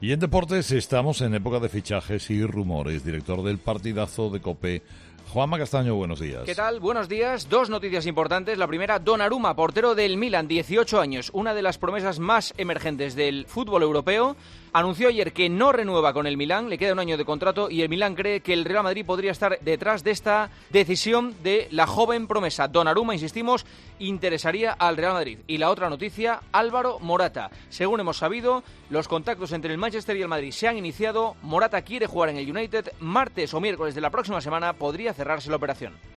Y en deportes estamos en época de fichajes y rumores. Director del partidazo de COPE, Juanma Castaño, buenos días. ¿Qué tal? Buenos días. Dos noticias importantes. La primera, Donnarumma, portero del Milan, 18 años, una de las promesas más emergentes del fútbol europeo. Anunció ayer que no renueva con el Milán, le queda un año de contrato y el Milán cree que el Real Madrid podría estar detrás de esta decisión de la joven promesa. Donnarumma, insistimos, interesaría al Real Madrid. Y la otra noticia, Álvaro Morata. Según hemos sabido, los contactos entre el Manchester y el Madrid se han iniciado. Morata quiere jugar en el United. Martes o miércoles de la próxima semana podría cerrarse la operación.